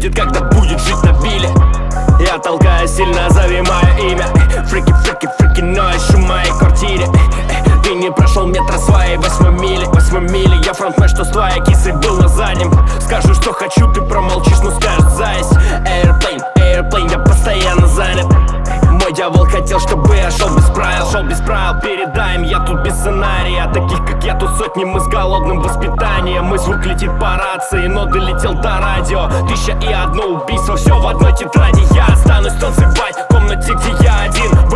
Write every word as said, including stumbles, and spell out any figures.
будет, когда будет жить на вилле. Я толкаю сильно, зови мое имя. Фрики, фрики, фрики, ночь в моей квартире. Ты не прошел метра своей восьмой мили. Восьмой мили, я фронтмен, что с твоей кисой был на заднем. Скажу, что хочу, ты промолчишь, ну скажешь зависть. Airplane, airplane, я постоянно занят. Мой дьявол хотел, чтобы я шел без правил. Шел без правил, передаем, я тут без сценария. Таких, как я, тут сотни, мы с голодным воспитанием. Мой звук летит по рации, но долетел до радио. Тысяча и одно убийство, все в одной тетради. Я останусь танцевать в комнате, где я один.